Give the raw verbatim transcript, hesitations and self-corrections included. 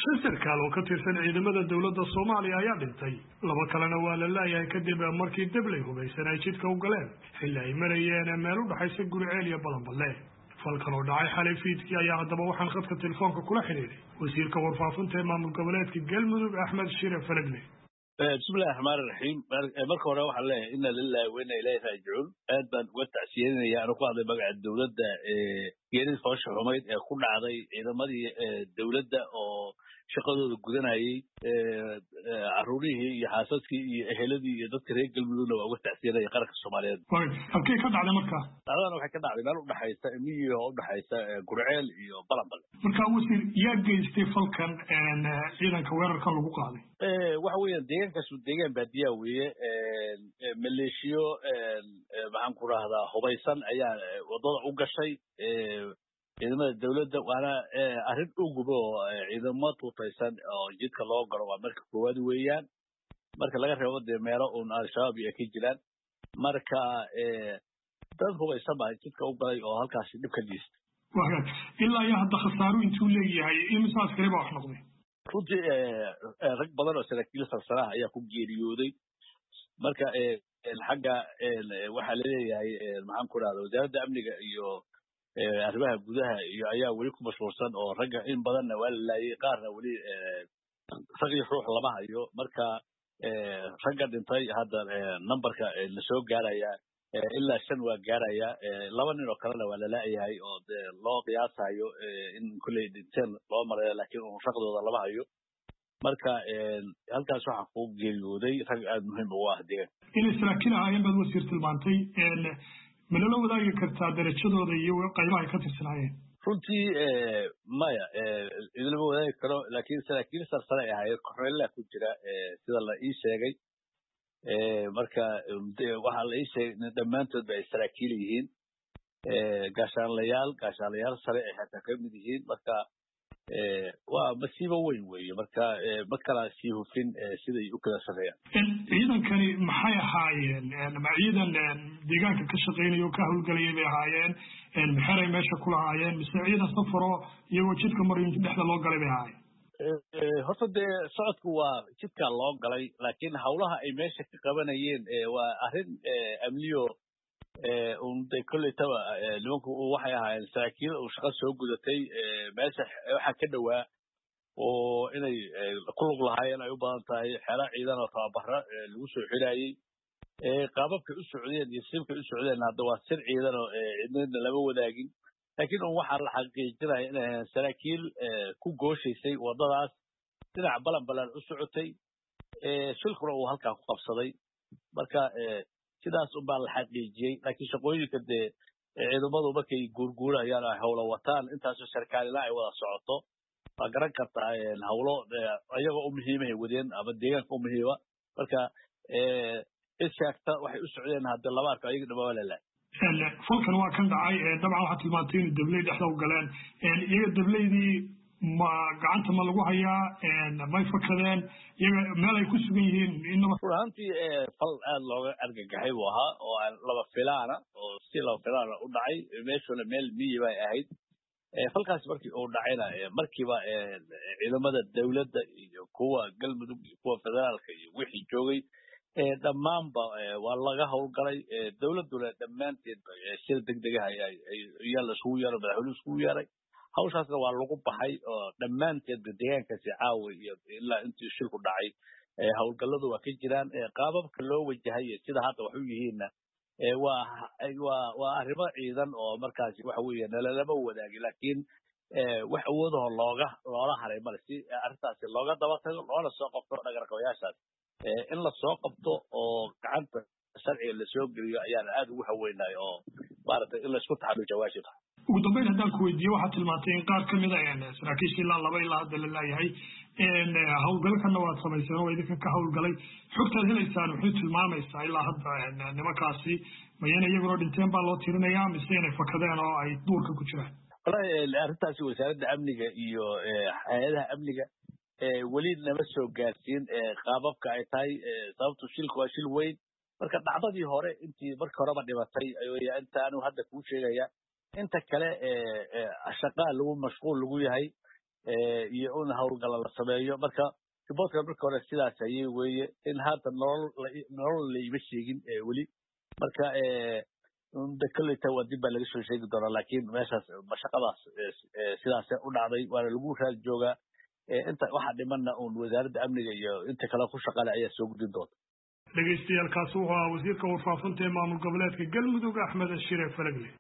shan sarkaal oo ka tirsan ciidamada dowladda Soomaaliya ayaa dhintay laba kalena waa la laayahay kadib markii dablay hubaysan ay jidka u galeen xilli ay marayeen meel u dhaxaysa Guriceel iyo Balanballe falkan oo dhacay xalay fiidkii ayaa haddaba waxaan khadka telefoonka kula xiriiray wasiirka warfaafinta ee maamul goboleedka Galmudug Axmed Shire Falagle. بسم الله الرحمن الرحيم marka hore waxaan leeyahay inna lillahi wa inna ilayhi raaji'uun aad baan uga tacsiyeynaya anu ku hadlay magaca dawladda ee geerid foosha xumayd ee ku dhacday ciidamadii dawladda oo shaqadooda gudanayay caruurihii iyo xaasaskii iyo eheladii iyo dadka reer Galmudugna waa uga tacsiyeynaya qaranka Soomaaliyeed. halkee ka dhacday marka? dhacdadan waxay ka dhacday meel u dhaxaysa miyiga oo u dhaxaysa Guriceel iyo Balanballe. marka wasiir yaa geystay falkan ciidanka weerarkan lagu qaaday? ee waxa weeyaan deegaankaas uu deegaan baadiya weeye ee maleeshiyo ee maxaan ku raahdaa hubaysan ayaa wadada u gashay ee ciidamada dawladda waana arrin u gubo ciidamada tuutaysan oo jidka loo galo waa marka koowaad weeyaan marka laga reebo de meelo oo al-shabaab ay ka jiraan marka ee dad hubaysan baa jidka u galay oo halkaas dib ka geystay. waa ilaa iyo hadda khasaaro intuu leeyahay imsaas kale baa wax noqday. runtii rag badan oo saraakiil sarsaraha ayaa ku geeriyooday marka xagga waxaa leeyahay maxaan ku raahdaa wasaaradda amniga iyo arrimaha gudaha iyo ayaa weli ku mashquulsan oo ragga in badanna waa la laayay qaarna weli rag iyo ruux lama hayo marka ragga dhintay hadda numberka la soo gaaraya ilaa shan waa gaaraya laba nin oo kalena waa la laayahay oo loo qiyaasayo in kulley dhinteen loo marayo laakiin uu shaqadooda lama hayo marka halkaas waxaa ku geeriyooday rag aad muhiim u ah deegaanka. in saraakiil ahaayeen baad wasiir tilmaantay ma nala wadaagi kartaa darajadooda iyo qaybaha ay ka tirsanaayeen? runtii maya idinlama wadaagi karo laakiin saraakiil sarsare ay ahaayeen korneella ku jira sida la ii sheegay marka waxaa la ii sheegay dhammaantood ba ay saraakiil yihiin gaashaanlayaal gaashaanlayaal sare ay xataa ka mid yihiin marka waa masiibo weyn weeye marka ma kala sii hufin siday u kala shaqeeyaan. ciidankani maxay ahaayeen ma ciidan deegaanka ka shaqeynaya oo ka howlgalaya bay ahaayeen maxay meesha ku lahaayeen mise ciidan safaro iyagoo jidka marin dhexda loo galay bay ahaayeen? horta dee socodku waa jidka loo galay laakiin hawlaha ay meesha ka qabanayeen waa arrin amniyo un de kolletaba nimanku waxay ahaayeen saraakiil uu shaqo soo gudatay meesha waxaa ka dhowaa oo inay ku lug lahaayeen ay u badan tahay xero ciidan oo tababara lagu soo xirayay qaababkay u socdeen iyo sibkay u socdeen hadda waa sir ciidan oo cidna lama wadaagin laakiin un waxaa la xaqiijinaya inay saraakiil ku gooshaysay wadadaas dhinaca Balanballe u socotay shilkuna uu halkaa ku qabsaday marka sidaas un baa la xaqiijiyey laakiin shaqooyinka dee ciidamadu markay guurguurayaan ay hawlo wataan intaasoo sarkaalina ay wada socoto waa garan kartaa hawlo ayagoo u muhiimay wadeen ama deegaanka u muhiima marka ishaagta waxay u socdeen hadda laba arko ayaga dhamaa la laayay. falkan waa kan dhacay dabcan waxaad tilmaantay inay dabley dhexda u galeen iyaga dableydii ma gacanta ma lagu hayaa may fakadeen iyaga meel ay ku sugan yihiin inaba runtii fal aad looga argagaxay buu ahaa oo laba filaana oo si laba filaana u dhacay meeshuna meel miyi bay ahayd falkaas markii uu dhacayna markiiba ciidamada dawladda iyo kuwa Galmudug iyo kuwa federaalka iyo wixii joogay dhammaanba waa laga howlgalay dawladduna dhammaanteed shir degdeg ah ayaa la isugu yeeray madaxweynuhu isugu yeeray hawshaasna waa lagu baxay oo dhammaanteed deegaankaasi caawa iyo ilaa intii shilku dhacay howlgalladu waa ka jiraan qaababka loo wajahay sida hadda wax u yihiinna waa waa waa arrimo ciidan oo markaasi waxa weeye nalama wadaagi laakiin wax awoodaho looga loola haray male si arrintaasi looga daba tago loona soo qabto dhagarqabayaashaas in la soo qabto oo gacanta sharciga la soo geliyo ayaan aad ugu haweynahay oo maaragtay in la isku taxalluujo waajib tahay. ugu dambeyn haddaan ku weydiiyo waxaad tilmaantay in qaar ka mid ah saraakiisha ilaa laba ilaa hadda la laayahay howlgalkana waad samayseen oo idinka ka howlgalay xogtaad helaysaan waxay tilmaamaysaa ilaa hadda nimankaasi mayana iyaguna dhinteen baa loo tirinayaa mise inay fakadeen oo ay duurka ku jiraan? wallahi arrintaasi wasaaradda amniga iyo hay-adaha amniga weli nama soo gaarsiin qaababka ay tahay sababtu shilku waa shil weyn marka dhacdadii hore intii markii horeba dhimatay ayaa inta anu hadda kuu sheegaya inta kale shaqaa lagu mashquul lagu yahay iyo un hawlgala la sameeyo marka riboortka marka hore sidaas ayay weeye in hadda nolol nolol la iba sheegin weli marka de kolleyta waa dib baa laga soo sheegi doonaa laakiin meeshaas mashaqadaas sidaas u dhacday waana lagu raad joogaa inta waxa dhimanna uun wasaaradda amniga iyo inta kale ku shaqale ayaa soo gudin doonta dhegeystayaal kaasi wuxuu ahaa wasiirka warfaafinta ee maamul goboleedka galmudug axmed shire falagle